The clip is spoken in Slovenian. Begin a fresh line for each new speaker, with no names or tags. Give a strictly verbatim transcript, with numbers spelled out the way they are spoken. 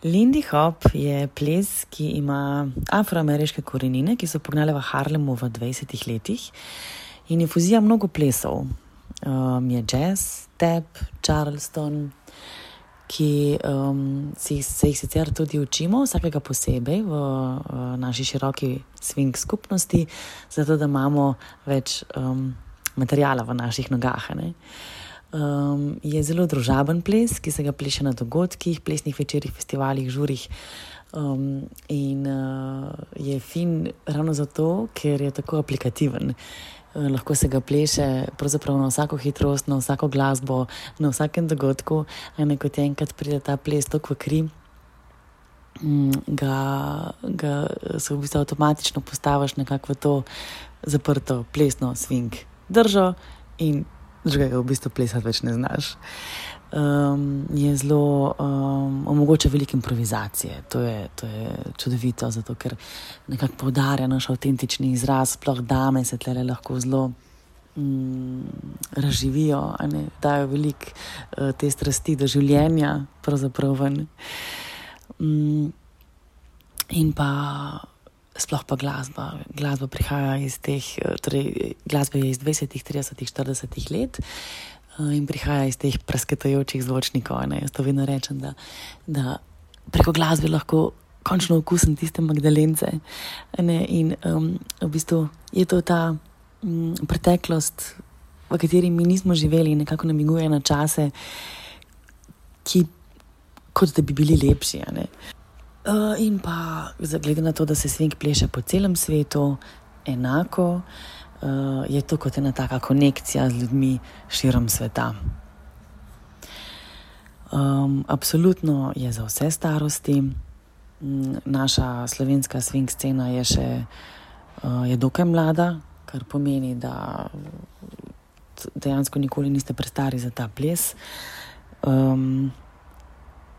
Lindy Hop je ples, ki ima afroameriške korenine, ki so pognale v Harlemu v dvajsetih letih in je fuzija mnogo plesov. Um, je jazz, tap, charleston, ki um, si, se jih sicer tudi učimo, vsakega posebej v, v naši široki swing skupnosti, zato da imamo več um, materijala v naših nogah, ne? Um, je zelo družaben ples, ki se ga pleše na dogodkih, plesnih večerih, festivalih, žurih um, in uh, je fin ravno zato, ker je tako aplikativen. Uh, lahko se ga pleše pravzaprav na vsako hitrost, na vsako glasbo, na vsakem dogodku, in kot enkrat pride ta ples toliko v kri, um, ga, ga se v bistvu avtomatično postaviš nekako v to zaprto plesno swing držo in drugega v bistvu plesati več ne znaš. Um, je zelo, um, omogoča veliko improvizacije. To je, to je čudovito, zato ker nekako poudarja naš avtentični izraz, sploh dame se tlele lahko zelo um, razživijo, a ne, dajo veliko uh, te strasti do življenja, pravzaprav ven. Um, in pa sploh pa glasba. Glasba prihaja iz teh, torej glasba je iz dvajsetih, tridesetih, štiridesetih let in prihaja iz teh prasketajočih zvočnikov. Ne? Jaz to vedno rečem, da, da preko glasbe lahko končno okusim tiste Magdalence. Ne? In um, v bistvu je to ta um, preteklost, v kateri mi nismo živeli, nekako namiguje na čase, ki kot da bi bili lepši, a ne. Uh, in pa, glede na to, da se swing pleše po celem svetu, enako, uh, je to kot ena taka konekcija z ljudmi širom sveta. Um, absolutno je za vse starosti. Um, naša slovenska swing scena je še uh, je dokaj mlada, kar pomeni, da dejansko nikoli niste prestari za ta ples. Um,